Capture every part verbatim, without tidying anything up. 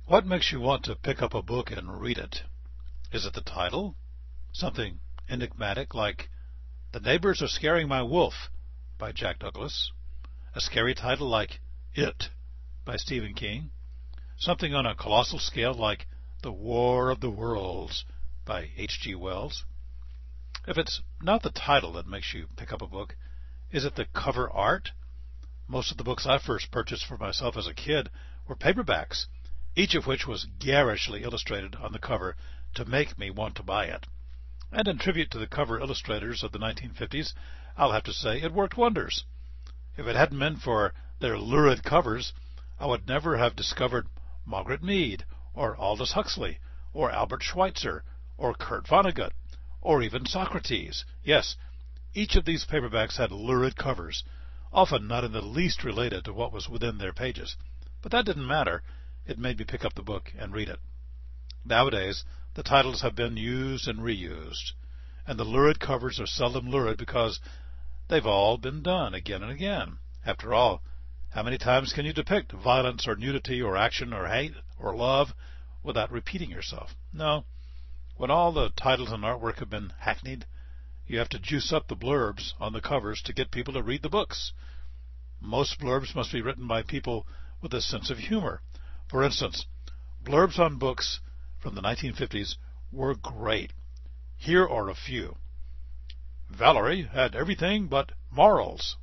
What makes you want to pick up a book and read it? Is it the title? Something enigmatic like The Neighbors Are Scaring My Wolf by Jack Douglas. A scary title like It by Stephen King. Something on a colossal scale like The War of the Worlds by H G Wells. If it's not the title that makes you pick up a book, is it the cover art? Most of the books I first purchased for myself as a kid were paperbacks, each of which was garishly illustrated on the cover to make me want to buy it. And in tribute to the cover illustrators of the nineteen fifties, I'll have to say it worked wonders. If it hadn't been for their lurid covers, I would never have discovered Margaret Mead, or Aldous Huxley, or Albert Schweitzer, or Kurt Vonnegut, or even Socrates. Yes, each of these paperbacks had lurid covers, often not in the least related to what was within their pages. But that didn't matter. It made me pick up the book and read it. Nowadays, the titles have been used and reused, and the lurid covers are seldom lurid because they've all been done again and again. After all, how many times can you depict violence or nudity or action or hate or love without repeating yourself? No. When all the titles and artwork have been hackneyed, you have to juice up the blurbs on the covers to get people to read the books. Most blurbs must be written by people with a sense of humor. For instance, blurbs on books from the nineteen fifties were great. Here are a few. Valerie had everything but morals.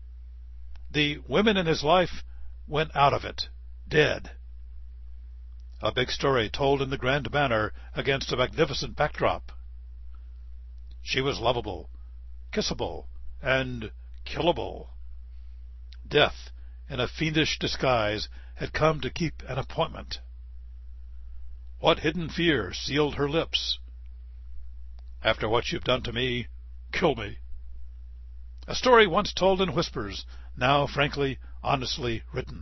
The women in his life went out of it, dead. A big story told in the grand manner against a magnificent backdrop. She was lovable, kissable, and killable. Death, in a fiendish disguise, had come to keep an appointment. What hidden fear sealed her lips? After what you've done to me, kill me. A story once told in whispers, now frankly, honestly written.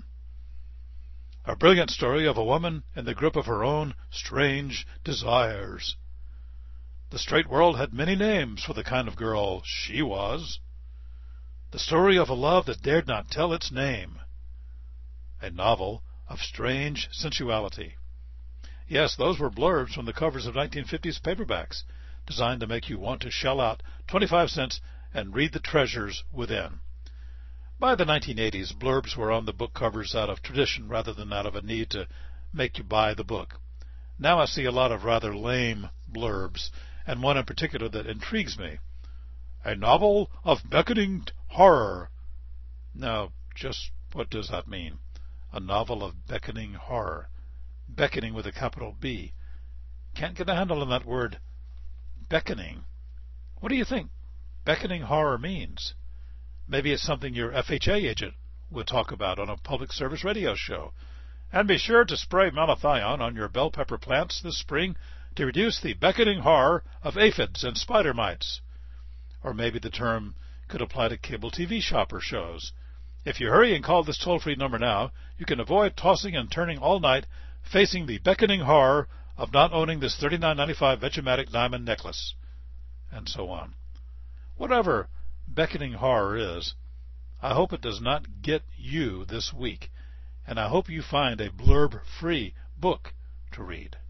A brilliant story of a woman in the grip of her own strange desires. The straight world had many names for the kind of girl she was. The story of a love that dared not tell its name. A novel of strange sensuality. Yes, those were blurbs from the covers of nineteen fifties paperbacks, designed to make you want to shell out twenty-five cents and read the treasures within. By the nineteen eighties, blurbs were on the book covers out of tradition rather than out of a need to make you buy the book. Now I see a lot of rather lame blurbs, and one in particular that intrigues me. A novel of beckoning horror. Now, just what does that mean? A novel of beckoning horror. Beckoning with a capital B. Can't get a handle on that word, beckoning. What do you think beckoning horror means? Maybe it's something your F H A agent would talk about on a public service radio show. And be sure to spray malathion on your bell pepper plants this spring to reduce the beckoning horror of aphids and spider mites. Or maybe the term could apply to cable T V shopper shows. If you hurry and call this toll-free number now, you can avoid tossing and turning all night facing the beckoning horror of not owning this thirty-nine ninety-five Vegematic diamond necklace. And so on. Whatever beckoning horror is, I hope it does not get you this week, and I hope you find a blurb-free book to read.